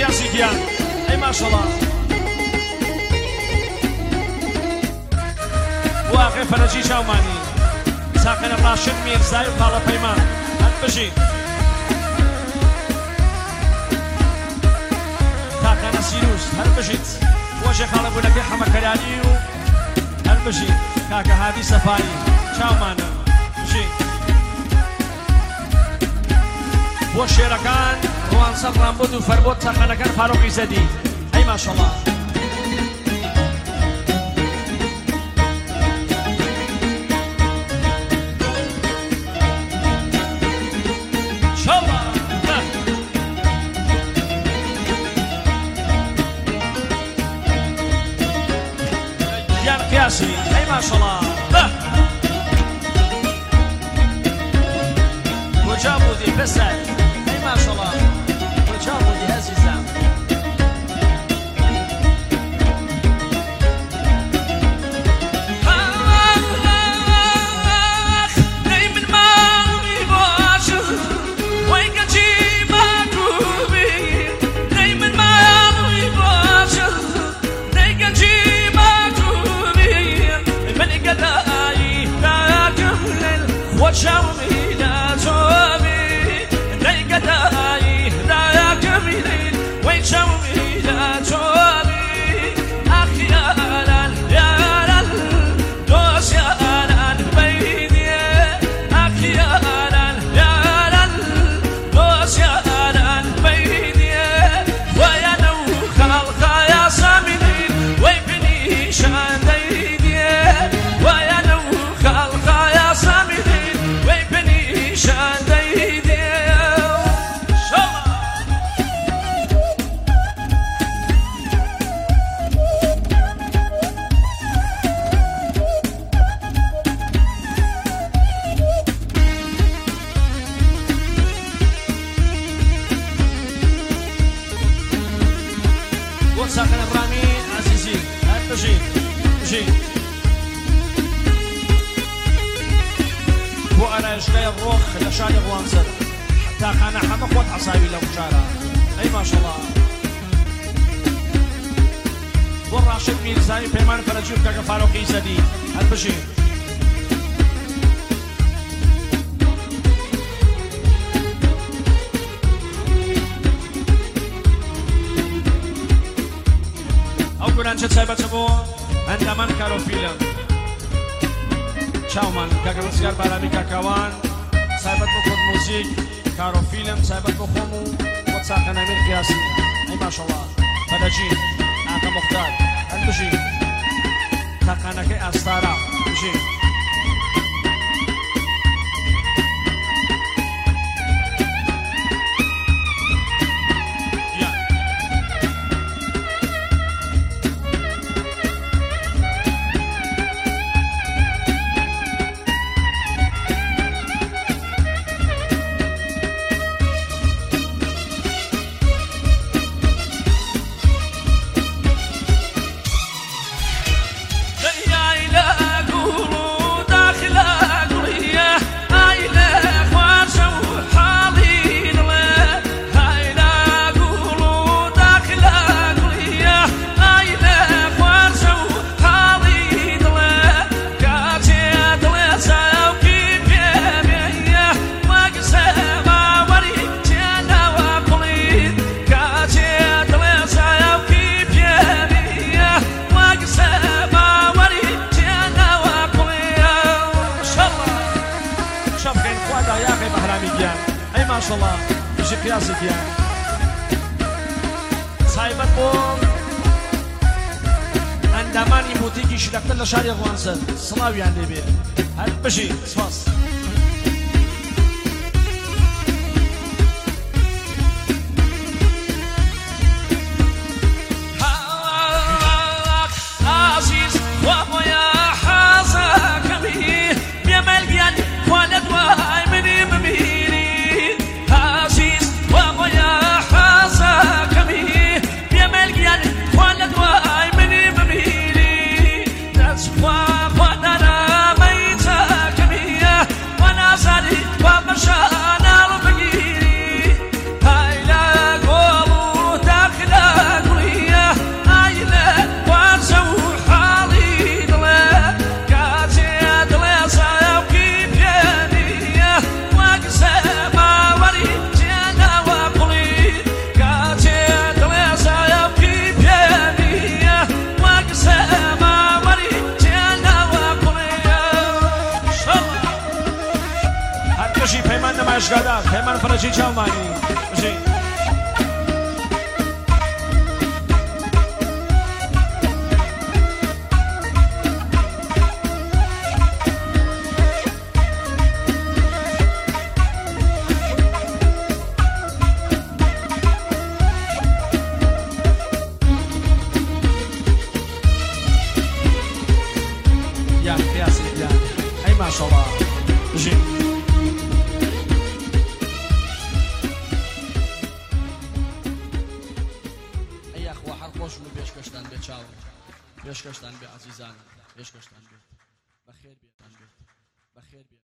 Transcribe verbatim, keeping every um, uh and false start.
قياسي كيان اي ما شاء الله واقع فرجي شاوماني ساقن الراشد ميرزاي وقال بيمان هالبشي تاقن سيروس هالبشيت وجه خالب ولك حمد كلالي هالبشي كاكا هادي سفاري شاومانا بشي وشيركان روان صغران بودو فربوت تاقن كان فاروقي زدي اي ما شاء الله قياسي اي ما شاء الله وجابوا دي بس اي ما شاء الله وجابوا دي هزيزة وشاومي لا توبي نيقتاي لا كميلين وين شاومي لا توبي اخي يا لال يا لال دوس يا لال بيني اخي يا لال يا لال دوس يا لال بيني ويا نو خلق يا سامين ويبني شاديني ويا نو خلق يا سامين ساكن الرامي عزيزي هات بجي بجي وانا يشتي الروخ لشاني غوانسر حتى خانا حمق وتعصاوي لو شارع اي ما شاء الله والراشد ميرزاي بيمان فرجيب كاكا فاروقي زدي هات بجي گرانچه سایبت بو اندامان کارو فیلم چاومان کاکا مسکر بارامی کاکاوان سایبت بو خود موزیک کارو فیلم سایبت بو خمو خود ساقن امیر قیاسی ای ماشالله فدجین آقا مختار هل بجین تاقانک استارا بجین ما شاء الله بيجي قياسك يعني صايبت بوم عندماني موتيكي شدكت له شاري غوانسر صلاوي عندي بيه هل بشي صفاص عزيز وهو يا حازة كمي بيمل جيان ولد واي مني بميني عزيز وهو يا حازة كمي بيمل جيان ولد واي مني بميني نسوا ودنا ميتا كمي مختار پیمان فرجی چاومانی بجی ما شاء الله جي اي اخوه حرقوش من بيشكشتن بيتشاو بيشكشتن بعزيزان بيشكشتن بخير بيتان بخير بيت